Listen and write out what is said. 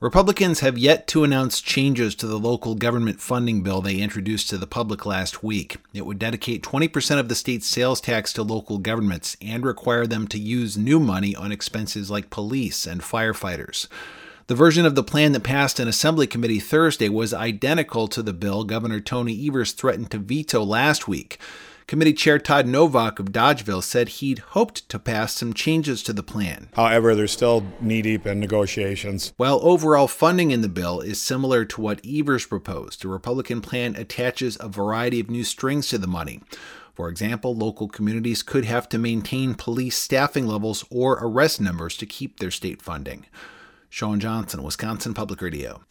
Republicans have yet to announce changes to the local government funding bill they introduced to the public last week. It would dedicate 20% of the state's sales tax to local governments and require them to use new money on expenses like police and firefighters. The version of the plan that passed an Assembly committee Thursday was identical to the bill Governor Tony Evers threatened to veto last week. Committee Chair Todd Novak of Dodgeville said he'd hoped to pass some changes to the plan. However, they're still knee-deep in negotiations. While overall funding in the bill is similar to what Evers proposed, the Republican plan attaches a variety of new strings to the money. For example, local communities could have to maintain police staffing levels or arrest numbers to keep their state funding. Sean Johnson, Wisconsin Public Radio.